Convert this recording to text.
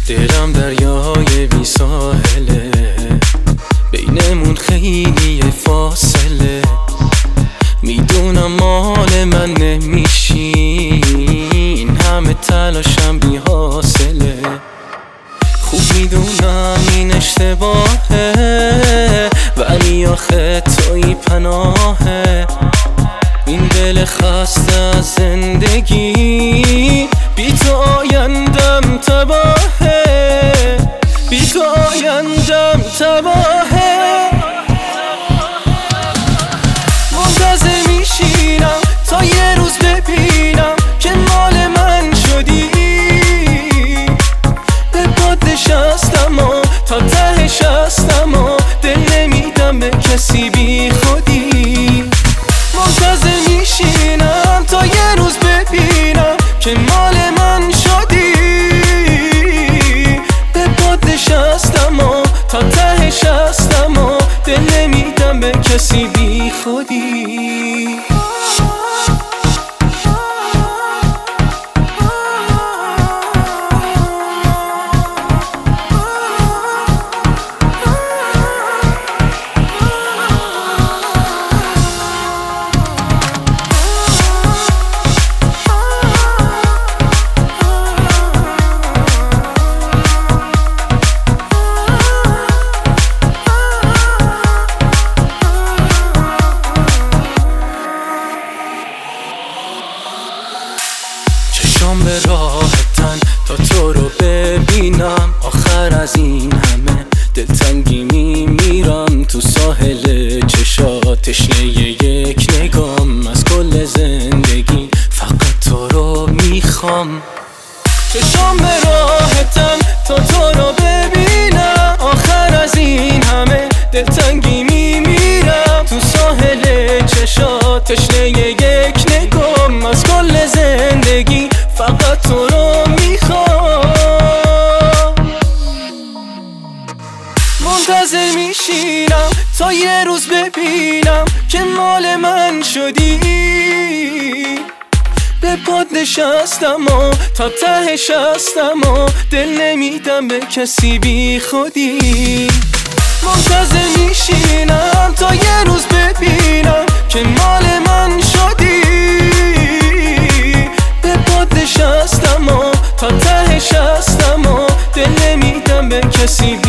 دلم دریای بی ساحله، بینمون خیلی فاصله. میدونم مال من نمیشی، این همه تلاشم بی حاصله. خوب میدونم این اشتباهه، ولی آخه توی پناهه. این دل خسته از زندگی، بی تو آیندم تباهه، بی تو آیندم تباهه. منتظر میشینم تا یه روز ببینم که مال من شدی. به پات نشستم و تا تهش هستم و دل نمیدم به کسی بی خودی. منتظر میشینم تا یه روز ببینم که مال من شدی. به پات نشستم و تا تهش هستم و دل نمیدم به کسی بی خودی. به راحتن تا تو رو ببینم. آخر از این همه دلتنگی میمیرم. تو ساحل چشات تشنه یک نگام، از کل زندگی فقط تو رو میخوام. چشام به راحتن تا تو رو ببینم. آخر از این همه دلتنگی میمیرم. تو ساحل چشات تشنه یک نگام، از کل زندگی فقط تو رو میخوام. منتظر میشینم تا یه روز ببینم که مال من شدی. به پات نشستم و تا تهش هستم و دل نمیدم به کسی بی خودی. منتظر میشینم تا یه روز ببینم که مال من شدی. به پات نشستم و تا تهش هستم و دل نمیدم به کسی